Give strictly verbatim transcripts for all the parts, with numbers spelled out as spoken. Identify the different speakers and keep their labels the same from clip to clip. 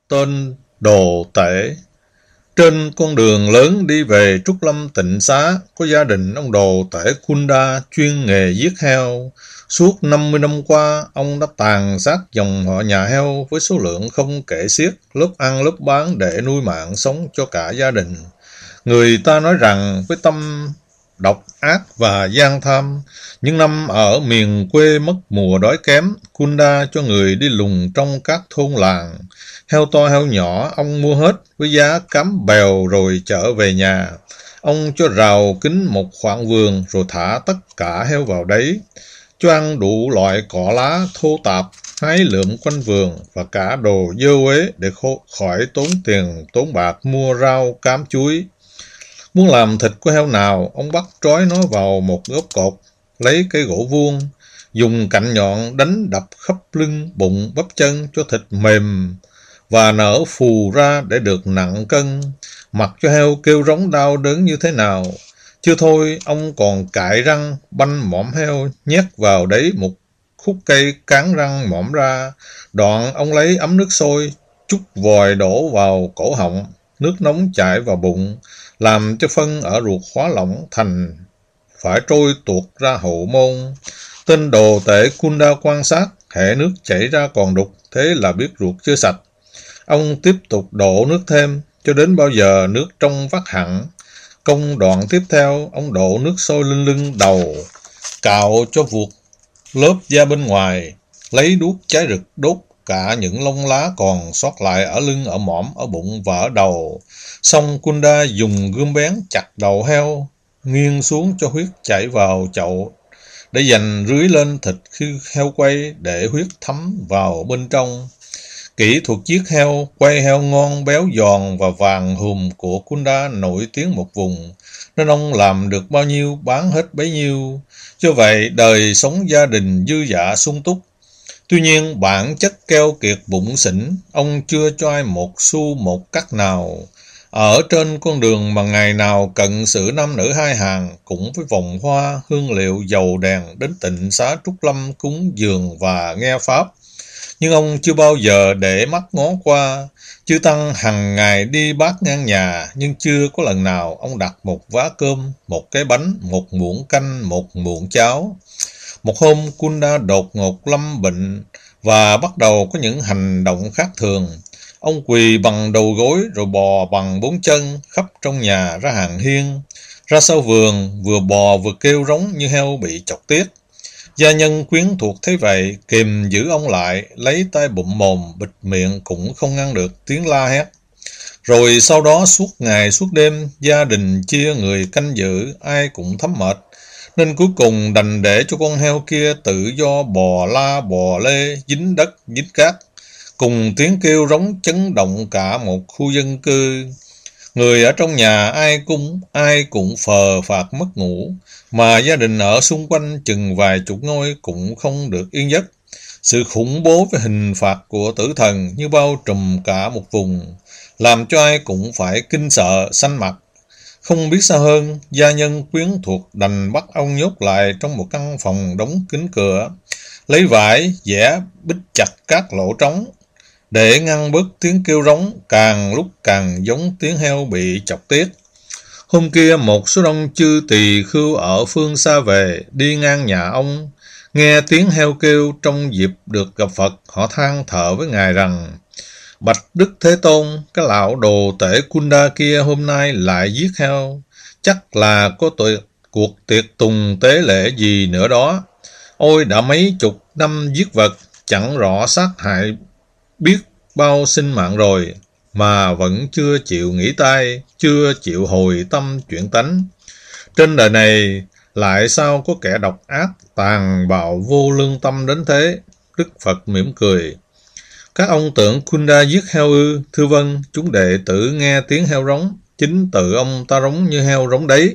Speaker 1: Tên Đồ Tể. Trên con đường lớn đi về Trúc Lâm Tịnh Xá, có gia đình ông Đồ Tể Kunda chuyên nghề giết heo. Suốt năm mươi năm qua, ông đã tàn sát dòng họ nhà heo với số lượng không kể xiết, lớp ăn lớp bán để nuôi mạng sống cho cả gia đình. Người ta nói rằng với tâm độc ác và gian tham, những năm ở miền quê mất mùa đói kém, Kunda cho người đi lùng trong các thôn làng. Heo to heo nhỏ ông mua hết với giá cám bèo rồi chở về nhà. Ông cho rào kín một khoảng vườn rồi thả tất cả heo vào đấy, cho ăn đủ loại cỏ lá thô tạp, hái lượm quanh vườn và cả đồ dơ uế để khỏi tốn tiền tốn bạc mua rau cám chuối. Muốn làm thịt của heo nào, ông bắt trói nó vào một gốc cột, lấy cây gỗ vuông, dùng cạnh nhọn đánh đập khắp lưng, bụng, bắp chân cho thịt mềm và nở phù ra để được nặng cân. Mặc cho heo kêu rống đau đớn như thế nào. Chưa thôi, ông còn cạy răng, banh mõm heo, nhét vào đấy một khúc cây cán răng mõm ra. Đoạn ông lấy ấm nước sôi, chút vòi đổ vào cổ họng, nước nóng chảy vào bụng, làm cho phân ở ruột hóa lỏng thành phải trôi tuột ra hậu môn. Tên Đồ Tể Kunda quan sát, hễ nước chảy ra còn đục, thế là biết ruột chưa sạch. Ông tiếp tục đổ nước thêm, cho đến bao giờ nước trong vắt hẳn. Công đoạn tiếp theo, ông đổ nước sôi lên lưng đầu, cạo cho vuột lớp da bên ngoài, lấy đuốc cháy rực đốt cả những lông lá còn sót lại ở lưng, ở mõm, ở bụng và ở đầu. Xong Kunda dùng gươm bén chặt đầu heo, nghiêng xuống cho huyết chảy vào chậu, để dành rưới lên thịt khi heo quay để huyết thấm vào bên trong. Kỹ thuật giết heo, quay heo ngon, béo giòn và vàng hùm của Kunda nổi tiếng một vùng, nên ông làm được bao nhiêu bán hết bấy nhiêu. Do vậy, đời sống gia đình dư dả sung túc. Tuy nhiên, bản chất keo kiệt bụng xỉn, ông chưa cho ai một xu một cắc nào. Ở trên con đường mà ngày nào cận sự nam nữ hai hàng, cũng với vòng hoa, hương liệu, dầu đèn đến Tịnh Xá Trúc Lâm cúng dường và nghe pháp. Nhưng ông chưa bao giờ để mắt ngó qua. Chư Tăng hằng ngày đi bát ngang nhà, nhưng chưa có lần nào ông đặt một vá cơm, một cái bánh, một muỗng canh, một muỗng cháo. Một hôm, Kunda đột ngột lâm bệnh và bắt đầu có những hành động khác thường. Ông quỳ bằng đầu gối rồi bò bằng bốn chân khắp trong nhà ra hàng hiên, ra sau vườn, vừa bò vừa kêu rống như heo bị chọc tiết. Gia nhân quyến thuộc thấy vậy, kìm giữ ông lại, lấy tay bụm mồm, bịt miệng cũng không ngăn được tiếng la hét. Rồi sau đó suốt ngày suốt đêm, gia đình chia người canh giữ, ai cũng thấm mệt, nên cuối cùng đành để cho con heo kia tự do bò la bò lê, dính đất dính cát, cùng tiếng kêu rống chấn động cả một khu dân cư. Người ở trong nhà ai cũng ai cũng phờ phạc mất ngủ, mà gia đình ở xung quanh chừng vài chục ngôi cũng không được yên giấc. Sự khủng bố với hình phạt của tử thần như bao trùm cả một vùng, làm cho ai cũng phải kinh sợ xanh mặt. Không biết sao hơn, gia nhân quyến thuộc đành bắt ông nhốt lại trong một căn phòng đóng kín cửa, lấy vải vẽ bít chặt các lỗ trống để ngăn bớt tiếng kêu rống, càng lúc càng giống tiếng heo bị chọc tiết. Hôm kia một số đông chư tỳ khưu ở phương xa về, đi ngang nhà ông, nghe tiếng heo kêu trong dịp được gặp Phật, họ than thở với Ngài rằng: Bạch Đức Thế Tôn, cái lão Đồ Tể Kunda kia hôm nay lại giết heo, chắc là có tội, cuộc tiệc tùng tế lễ gì nữa đó. Ôi đã mấy chục năm giết vật, chẳng rõ sát hại biết bao sinh mạng rồi, mà vẫn chưa chịu nghỉ tay, chưa chịu hồi tâm chuyển tánh. Trên đời này lại sao có kẻ độc ác, tàn bạo vô lương tâm đến thế? Đức Phật mỉm cười: Các ông tưởng Kunda giết heo ư? Thưa vâng, chúng đệ tử nghe tiếng heo rống, chính tự ông ta rống như heo rống đấy.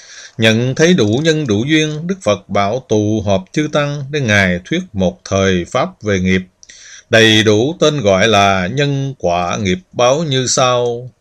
Speaker 1: Nhận thấy đủ nhân đủ duyên, Đức Phật bảo tụ họp chư Tăng để Ngài thuyết một thời pháp về nghiệp. Đầy đủ tên gọi là nhân quả nghiệp báo như sau.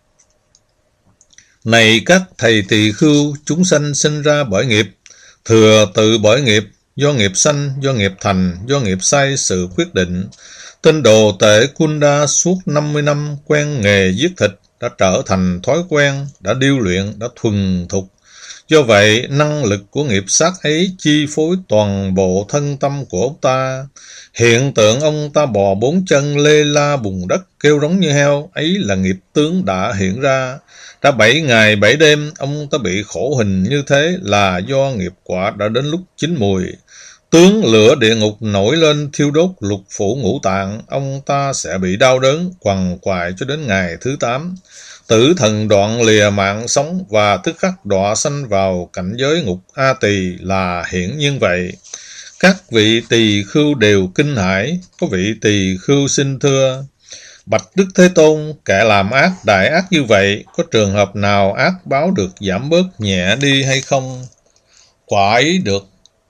Speaker 1: Này các thầy tỳ khưu, chúng sanh sinh ra bởi nghiệp, thừa tự bởi nghiệp, do nghiệp sanh, do nghiệp thành, do nghiệp sai sự quyết định. Tên đồ tể Kunda suốt năm mươi năm quen nghề giết thịt, đã trở thành thói quen, đã điêu luyện, đã thuần thục. Do vậy, năng lực của nghiệp sát ấy chi phối toàn bộ thân tâm của ông ta. Hiện tượng ông ta bò bốn chân lê la bùn đất kêu rống như heo, ấy là nghiệp tướng đã hiện ra. Đã bảy ngày bảy đêm, ông ta bị khổ hình như thế là do nghiệp quả đã đến lúc chín mùi. Tướng lửa địa ngục nổi lên thiêu đốt lục phủ ngũ tạng, ông ta sẽ bị đau đớn, quằn quại cho đến ngày thứ tám. Tử thần đoạn lìa mạng sống và tức khắc đọa sanh vào cảnh giới ngục A Tỳ là hiển nhiên vậy. Các vị tỳ khưu đều kinh hãi. Có vị tỳ khưu xin thưa: Bạch Đức Thế Tôn, kẻ làm ác đại ác như vậy, có trường hợp nào ác báo được giảm bớt nhẹ đi hay không? Quả ấy được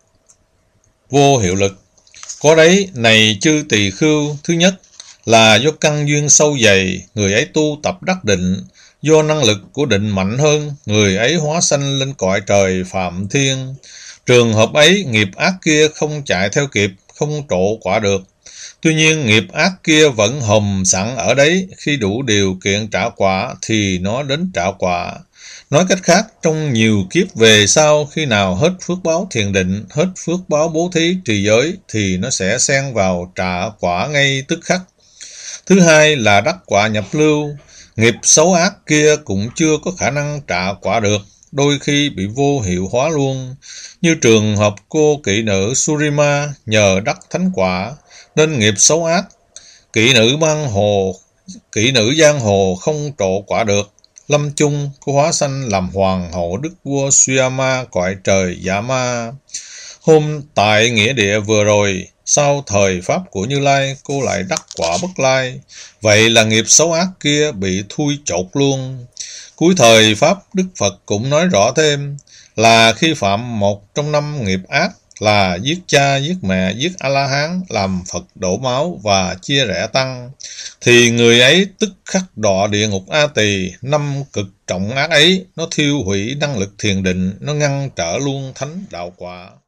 Speaker 1: vô hiệu lực. Có đấy, này chư tỳ khưu, thứ nhất là do căn duyên sâu dày, người ấy tu tập đắc định, do năng lực của định mạnh hơn, người ấy hóa sanh lên cõi trời phạm thiên. Trường hợp ấy, nghiệp ác kia không chạy theo kịp, không trổ quả được. Tuy nhiên, nghiệp ác kia vẫn hầm sẵn ở đấy, khi đủ điều kiện trả quả thì nó đến trả quả. Nói cách khác, trong nhiều kiếp về sau, khi nào hết phước báo thiền định, hết phước báo bố thí trì giới, thì nó sẽ xen vào trả quả ngay tức khắc. Thứ hai là đắc quả nhập lưu. Nghiệp xấu ác kia cũng chưa có khả năng trả quả được, đôi khi bị vô hiệu hóa luôn. Như trường hợp cô kỹ nữ Surima nhờ đắc thánh quả, nên nghiệp xấu ác, kỹ nữ mang hồ, kỹ nữ giang hồ không trổ quả được. Lâm chung, cô hóa sanh làm hoàng hậu đức vua Suyama cõi trời Dạ Ma. Hôm tại nghĩa địa vừa rồi, sau thời pháp của Như Lai, cô lại đắc quả Bất Lai. Vậy là nghiệp xấu ác kia bị thui chột luôn. Cuối thời pháp, Đức Phật cũng nói rõ thêm là khi phạm một trong năm nghiệp ác là giết cha, giết mẹ, giết A-la-hán, làm Phật đổ máu và chia rẽ tăng, thì người ấy tức khắc đọa địa ngục A Tỳ. Năm cực trọng ác ấy, nó thiêu hủy năng lực thiền định, nó ngăn trở luôn thánh đạo quả.